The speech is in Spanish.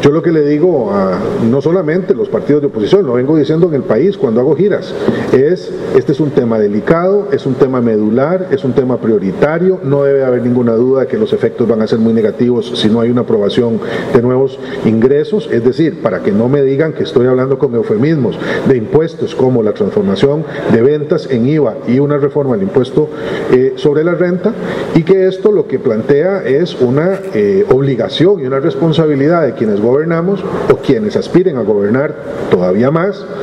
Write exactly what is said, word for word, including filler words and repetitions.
Yo lo que le digo a no solamente los partidos de oposición, lo vengo diciendo en el país cuando hago giras, es, este es un tema delicado, es un tema medular, es un tema prioritario, no debe haber ninguna duda de que los efectos van a ser muy negativos si no hay una aprobación de nuevos ingresos, es decir, para que no me digan que estoy hablando con eufemismos de impuestos como la transformación de ventas en I V A y una reforma del impuesto eh, sobre la renta, y que esto lo que plantea es una eh, obligación y una responsabilidad de quienes gobernamos o quienes aspiren a gobernar todavía más